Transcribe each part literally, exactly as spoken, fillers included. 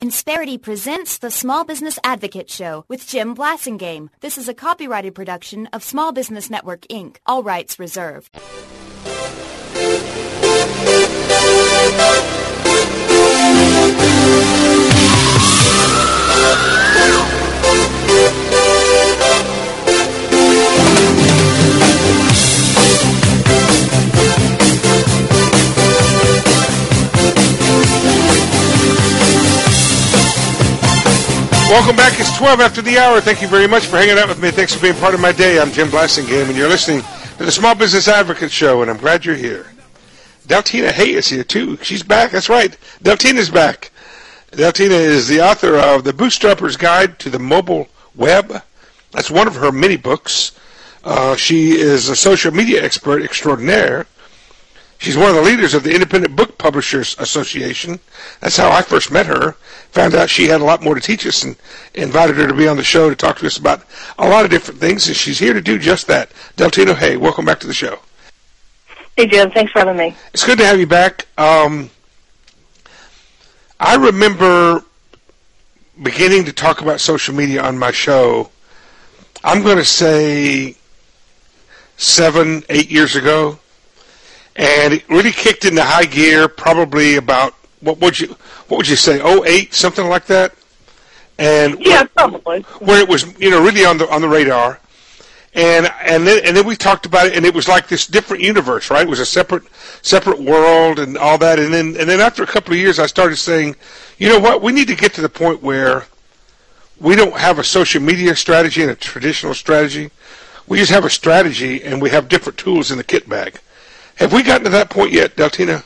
Insperity presents the Small Business Advocate Show with Jim Blasingame. This is a copyrighted production of Small Business Network, Incorporated. All rights reserved. Welcome back. It's twelve after the hour. Thank you very much for hanging out with me. Thanks for being part of my day. I'm Jim Blasingame, and you're listening to the Small Business Advocate Show, and I'm glad you're here. Deltina Hay is here, too. She's back. That's right. Deltina's back. Deltina is the author of The Bootstrapper's Guide to the Mobile Web. That's one of her many books. Uh, she is a social media expert extraordinaire. She's one of the leaders of the Independent Book Publishers Association. That's how I first met her. Found out she had a lot more to teach us and invited her to be on the show to talk to us about a lot of different things, and she's here to do just that. Deltina Hay, welcome back to the show. Hey, Jim. Thanks for having me. It's good to have you back. Um, I remember beginning to talk about social media on my show, I'm going to say seven, eight years ago. And it really kicked into high gear probably about, what would you what would you say, oh eight, something like that? And yeah, where, probably. Where it was, you know, really on the on the radar. And and then and then we talked about it, and it was like this different universe, right? It was a separate separate world and all that. And then and then after a couple of years, I started saying, you know what, we need to get to the point where we don't have a social media strategy and a traditional strategy. We just have a strategy, and we have different tools in the kit bag. Have we gotten to that point yet, Deltina?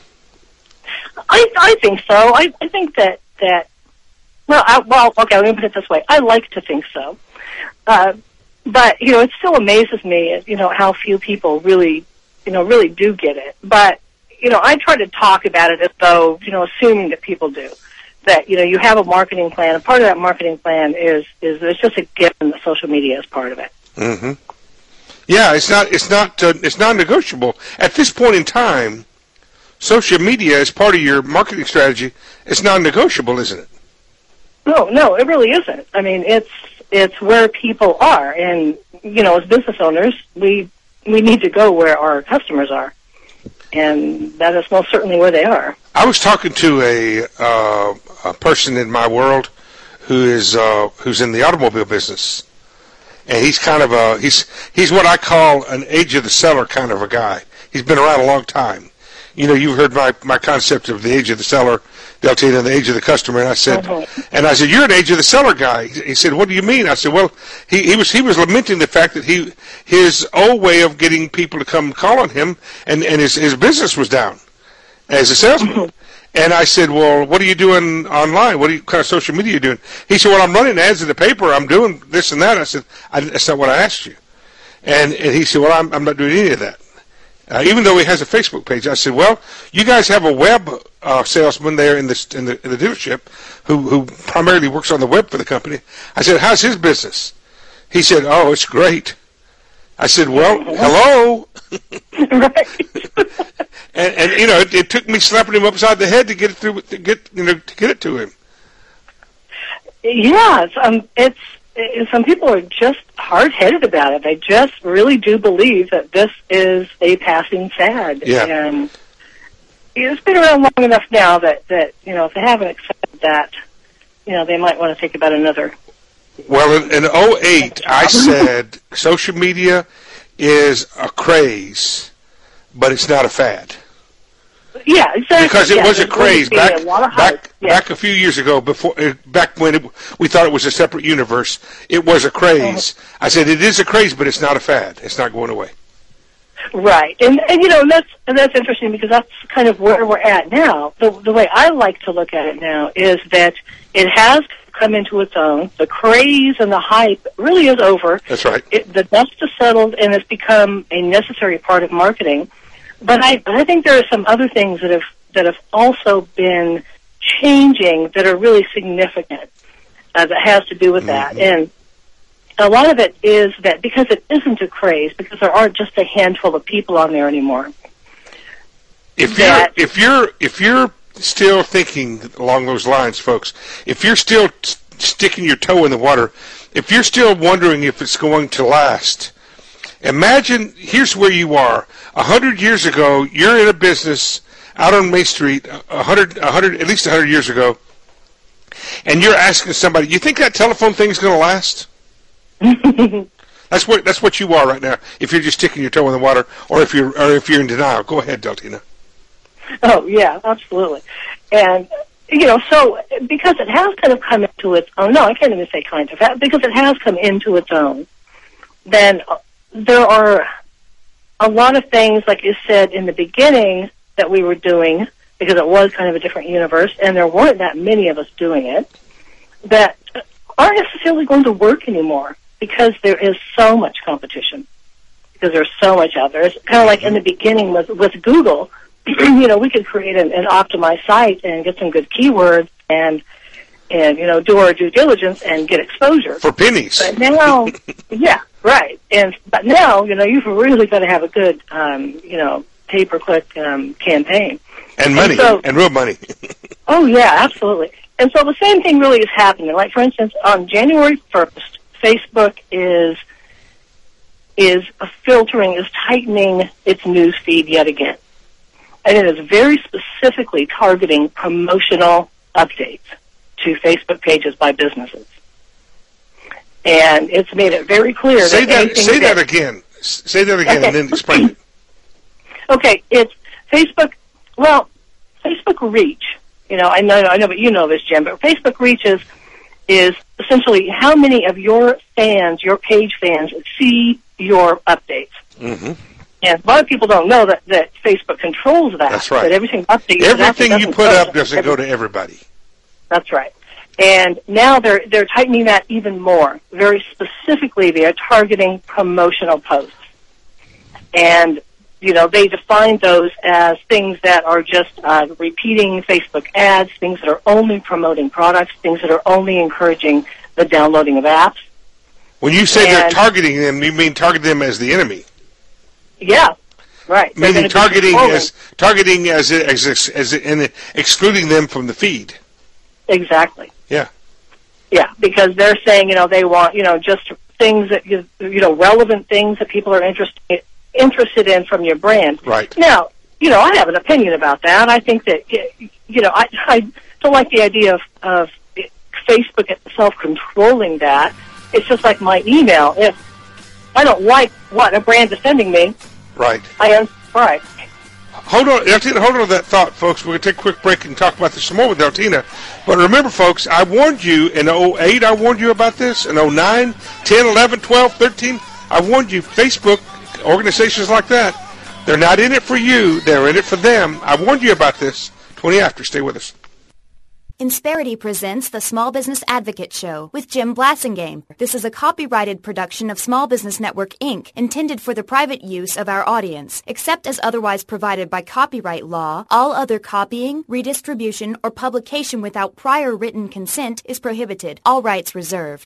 I I think so. I, I think that, that well, I, well, okay, let me put it this way. I like to think so. Uh, but, you know, it still amazes me, you know, how few people really, you know, really do get it. But, you know, I try to talk about it as though, you know, assuming that people do. That, you know, you have a marketing plan, and part of that marketing plan is, is it's just a given that social media is part of it. Mm-hmm. Yeah, it's not. It's not. Uh, it's non-negotiable at this point in time. Social media is part of your marketing strategy. It's non-negotiable, isn't it? No, no, it really isn't. I mean, it's it's where people are, and you know, as business owners, we we need to go where our customers are, and that is most certainly where they are. I was talking to a uh, a person in my world who is uh, who's in the automobile business. And he's kind of a, he's he's what I call an age of the seller kind of a guy. He's been around a long time. You know, you've heard my, my concept of the age of the seller, Deltina, and the age of the customer. And I said, mm-hmm. and I said, you're an age of the seller guy. He said, what do you mean? I said, well, he, he was he was lamenting the fact that he his old way of getting people to come call on him, and, and his his business was down as a salesman. Mm-hmm. And I said, well, what are you doing online? What are you, kind of social media are you doing? He said, well, I'm running ads in the paper. I'm doing this and that. I said, I, that's not what I asked you. And, and he said, well, I'm, I'm not doing any of that. Uh, even though he has a Facebook page. I said, well, you guys have a web uh, salesman there in the, in the in the dealership who, who primarily works on the web for the company. I said, how's his business? He said, oh, it's great. I said, well, hello. Right. And, and you know, it, it took me slapping him upside the head to get it through, to get you know, to get it to him. Yeah, it's, um, it's it, some people are just hard-headed about it. They just really do believe that this is a passing fad. Yeah. And it's been around long enough now that, that you know, if they haven't accepted that, you know, they might want to think about another. Well, in, in oh eight, I said social media is a craze, but it's not a fad. Yeah, exactly. Because it yeah, was a craze back a lot of back yeah. back a few years ago. Before back when it, we thought it was a separate universe, it was a craze. Uh-huh. I said it is a craze, but it's not a fad. It's not going away. Right, and and you know and that's and that's interesting because that's kind of where we're at now. The the way I like to look at it now is that it has come into its own. The craze and the hype really is over. That's right. It, the dust has settled, and it's become a necessary part of marketing. But I, but I think there are some other things that have that have also been changing that are really significant. Uh, that has to do with mm-hmm. that, and a lot of it is that because it isn't a craze, because there aren't just a handful of people on there anymore. If you're if you're if you're still thinking along those lines, folks, if you're still t- sticking your toe in the water, if you're still wondering if it's going to last, imagine, here's where you are. A hundred years ago, you're in a business out on Main Street, a hundred, a hundred, at least a hundred years ago, and you're asking somebody, you think that telephone thing's going to last? That's what that's what you are right now. If you're just sticking your toe in the water, or if you're or if you're in denial, go ahead, Deltina. Oh yeah, absolutely. And you know, so because it has kind of come into its own. No, I can't even say kind of, because it has come into its own. Then there are a lot of things, like you said in the beginning, that we were doing because it was kind of a different universe, and there weren't that many of us doing it, that aren't necessarily going to work anymore because there is so much competition, because there's so much out there. It's kind of like in the beginning with, with Google, you know, we could create an, an optimized site and get some good keywords and, and, you know, do our due diligence and get exposure. For pennies. But now, yeah, right. And, but now, you know, you've really got to have a good, um, you know, pay-per-click um, campaign. And money, and, so, and real money. Oh, yeah, absolutely. And so the same thing really is happening. Like, for instance, on January first, Facebook is is filtering, is tightening its news feed yet again. And it is very specifically targeting promotional updates to Facebook pages by businesses. And it's made it very clear say that... that say that, that again. Say that again, okay. And then explain it. Okay, it's Facebook... Well, Facebook Reach, you know, I know, I know, but you know this, Jim, but Facebook Reach is, is essentially how many of your fans, your page fans, see your updates. Mm-hmm. And a lot of people don't know that, that Facebook controls that. That's right. That everything updates. Everything you put up doesn't go to everybody. That's right. And now they're they're tightening that even more. Very specifically, they are targeting promotional posts. And you know, they define those as things that are just uh, repeating Facebook ads, things that are only promoting products, things that are only encouraging the downloading of apps. When you say and, they're targeting them, you mean target them as the enemy? Yeah, right. Meaning targeting as targeting as as as, as in excluding them from the feed. Exactly. Yeah. Yeah, because they're saying, you know, they want, you know, just things that you, you know, relevant things that people are interested interested in from your brand. Right. Now, you know, I have an opinion about that. I think that, you know, I, I don't like the idea of, of Facebook itself controlling that. It's just like my email. If I don't like what a brand is sending me, right. I unsubscribe. Hold on, Deltina, hold on to that thought, folks. We're going to take a quick break and talk about this some more with Deltina. But remember, folks, I warned you in oh eight, I warned you about this. In oh nine, ten, eleven, twelve, thirteen, I warned you, Facebook, organizations like that, they're not in it for you, they're in it for them. I warned you about this. twenty after, stay with us. Insperity presents the Small Business Advocate Show with Jim Blasingame. This is a copyrighted production of Small Business Network, Incorporated, intended for the private use of our audience. Except as otherwise provided by copyright law, all other copying, redistribution, or publication without prior written consent is prohibited. All rights reserved.